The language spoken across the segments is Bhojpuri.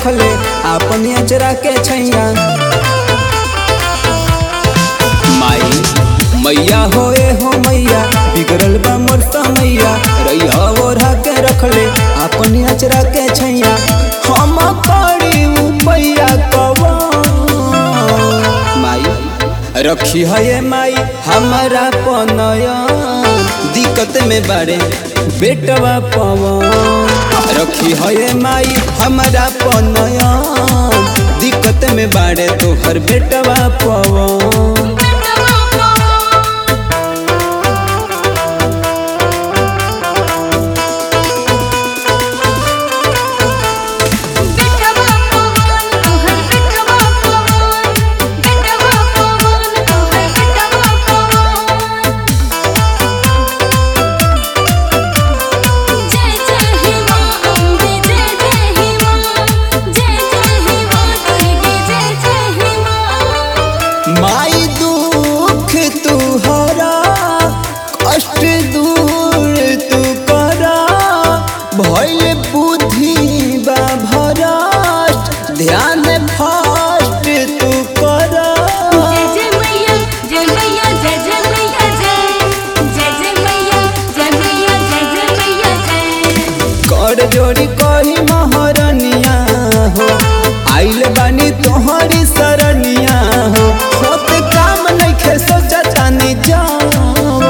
रखले अपन अचरा के छैया। माई मैया होए हो मैया बिगड़ल बा मोर समैया, रैया ओढ़ा के रखले अपन अचरा के छैया। हम पड़ी उपैया कवा माई रखी है माई हमारा पनया, दिक्कत में बारे बेटवा पवन। रखी है माई हमारा पनया, दिक्कत में बारे तोहर बेटवा पवन। माई दुख तू हरा कष्ट दूर तू करा, भइल बुद्धि बा भ्रष्ट ध्यान फस्ट तू करा। जय जय मैया जय मैया जय जय मैया जय जय जय मैया जय मैया जय जय मैया जय। कर जोड़ी कही महारनिया हो, आइल बानी तोहरी सरनिया हो। होत काम नइखे सोचतानी जावा,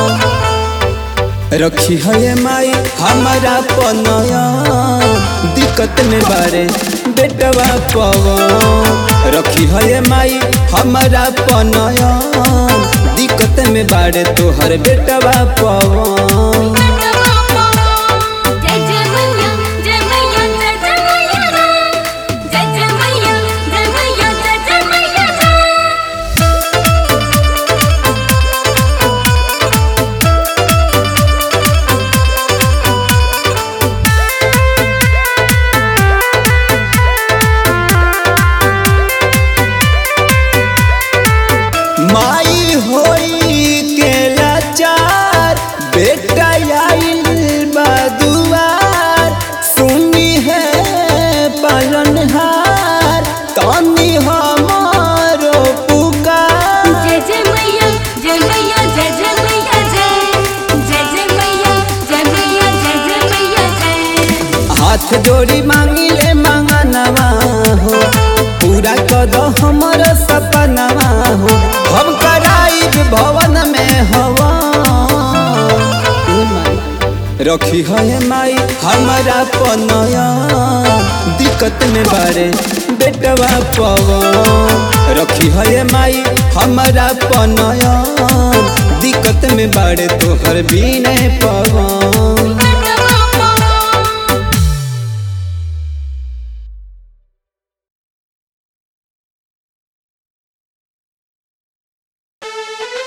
रखी है माई हमारा पनया, दिक्कत में बारे बेटवा पवन। रखी है माई हमारा पनया, दिक्कत में बारे तोहर बेटवा पवन। जय जय मैया जय मैया जय जय मैया जय जय मैया जय मैया जय जय मैया जय। माई होई के लाचार बेटा आइल बा दुआर, सुनी है पालनहार तानी हमारो पुकार। जय जय मैया जय मैया जय जय मैया जय जय जय मैया जय मैया जय जय मैया जय। हाथ जोड़ी मांगी ले मांगनवा हो, पूरा कर दो हमारा सपनवा हो। हम कराई भवन में हवा, रखी है माई हमारा पनया, दिक्कत में बारे बेटवा पवन। रखी है माई हमारा पनया, दिक्कत में बारे तोहर बिने पवन।